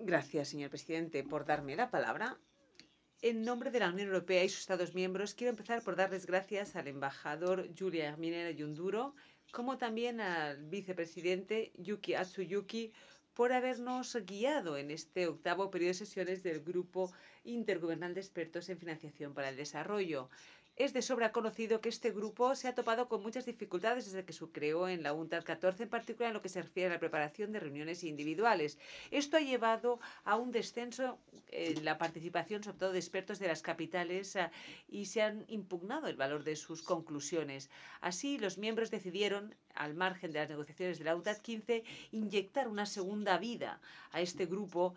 Gracias, señor presidente, por darme la palabra. En nombre de la Unión Europea y sus Estados miembros, quiero empezar por darles gracias al embajador Julia Hermínera Yunduro, como también al vicepresidente Yuki Atsuyuki, por habernos guiado en este octavo periodo de sesiones del Grupo Intergubernamental de Expertos en Financiación para el Desarrollo. Es de sobra conocido que este grupo se ha topado con muchas dificultades desde que se creó en la UNCTAD 14, en particular en lo que se refiere a la preparación de reuniones individuales. Esto ha llevado a un descenso en la participación, sobre todo de expertos de las capitales, y se han impugnado el valor de sus conclusiones. Así, los miembros decidieron, al margen de las negociaciones de la UNCTAD 15, inyectar una segunda vida a este grupo,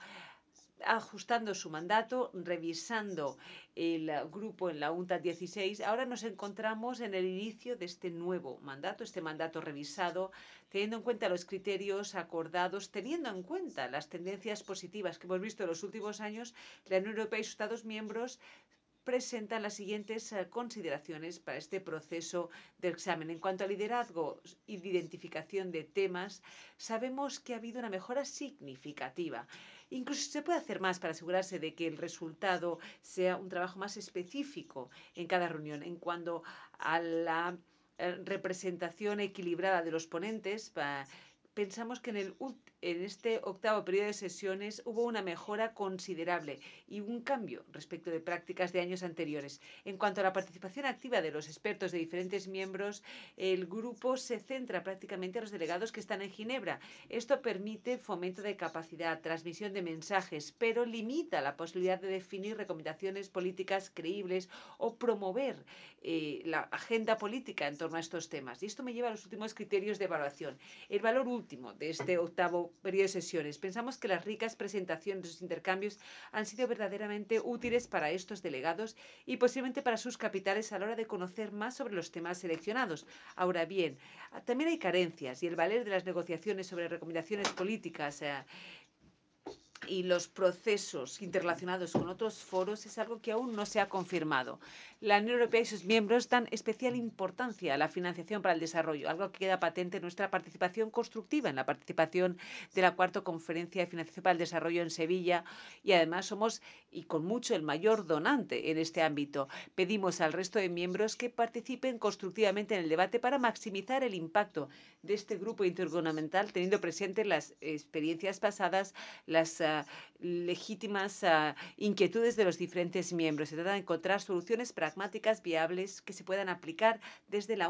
ajustando su mandato, revisando el grupo en la UNCTAD 16. Ahora nos encontramos en el inicio de este nuevo mandato, este mandato revisado, teniendo en cuenta los criterios acordados, teniendo en cuenta las tendencias positivas que hemos visto en los últimos años. La Unión Europea y sus Estados miembros presentan las siguientes consideraciones para este proceso de examen. En cuanto a liderazgo y de identificación de temas, sabemos que ha habido una mejora significativa. Incluso se puede hacer más para asegurarse de que el resultado sea un trabajo más específico en cada reunión. En cuanto a la representación equilibrada de los ponentes, pensamos que en este octavo periodo de sesiones hubo una mejora considerable y un cambio respecto de prácticas de años anteriores. En cuanto a la participación activa de los expertos de diferentes miembros, el grupo se centra prácticamente en los delegados que están en Ginebra. Esto permite fomento de capacidad, transmisión de mensajes, pero limita la posibilidad de definir recomendaciones políticas creíbles o promover la agenda política en torno a estos temas. Y esto me lleva a los últimos criterios de evaluación. El valor último de este octavo periodo de sesiones. Pensamos que las ricas presentaciones de los intercambios han sido verdaderamente útiles para estos delegados y posiblemente para sus capitales a la hora de conocer más sobre los temas seleccionados. Ahora bien, también hay carencias y el valer de las negociaciones sobre recomendaciones políticas y los procesos interrelacionados con otros foros es algo que aún no se ha confirmado. La Unión Europea y sus miembros dan especial importancia a la financiación para el desarrollo, algo que queda patente en nuestra participación constructiva, en la participación de la cuarta Conferencia de Financiación para el Desarrollo en Sevilla, y además somos, y con mucho, el mayor donante en este ámbito. Pedimos al resto de miembros que participen constructivamente en el debate para maximizar el impacto de este grupo intergubernamental, teniendo presentes las experiencias pasadas, las legítimas inquietudes de los diferentes miembros. Se trata de encontrar soluciones pragmáticas, viables, que se puedan aplicar desde la